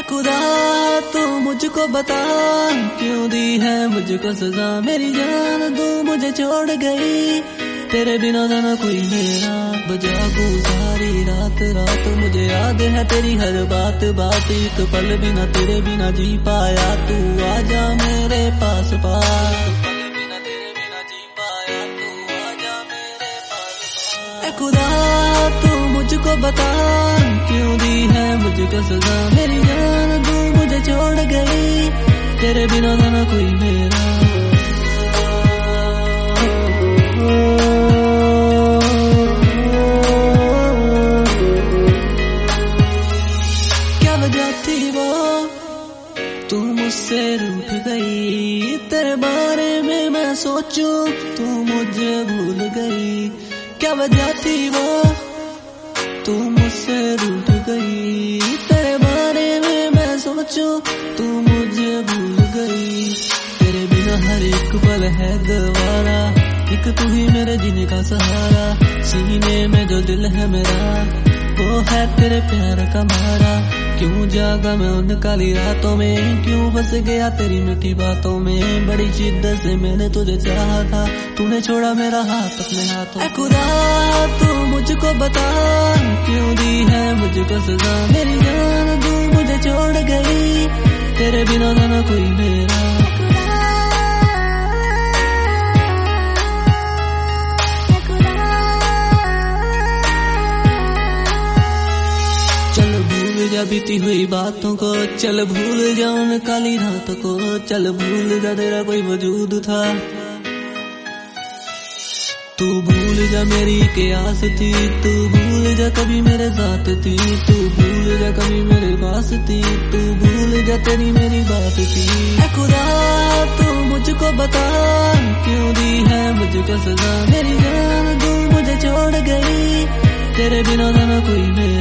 खुदा तू मुझको बता क्यों दी है मुझको सजा। मेरी जान तू मुझे छोड़ गई, तेरे बिना ना कोई मेरा। बजागू सारी रात रात, मुझे याद है तेरी हर बात बात। एक पल बिना तेरे बिना जी पाया, तू आजा मेरे पास पास। खुदा तू मुझको बता क्यों दी है मुझको सजा। मेरी जान तू मुझे छोड़ गई, तेरे बिना ना कोई मेरा। क्या वजह थी वो तू मुझसे रूठ गई, तेरे बारे में मैं सोचूं तू मुझे भूल गई। क्या वजह थी वो तू मुझसे रूठ गई, तेरे बारे में मैं सोचूं तू मुझे भूल गई। तेरे बिना हर एक पल है गवारा, एक तू ही मेरे जीने का सहारा। सीने में जो दिल है मेरा वो है तेरे प्यार का मारा। क्यों जागा मैं उन काली रातों में, क्यों बस गया तेरी मीठी बातों में। बड़ी शिद्दत से मैंने तुझे चाहा था, तूने छोड़ा मेरा हाथ अपने हाथों। खुदा तू मुझको बता क्यों दी है मुझको सजा। मेरी जान तू मुझे छोड़ गई, तेरे बिना ना कोई मेरा। चल भूल जा बीती हुई बातों को, चल भूल जा उन काली रातों को। चल भूल जा तेरा कोई वजूद था, तू भूल जा मेरी क्या थी। तू भूल जा कभी मेरे साथ थी, तू भूल जा कभी मेरे पास थी। तू भूल जा तेरी मेरी बात थी। खुदा तू मुझको बता क्यों दी है मुझको सजा। मेरी जान तू मुझे छोड़ गई, तेरे बिना ना कोई मेरा।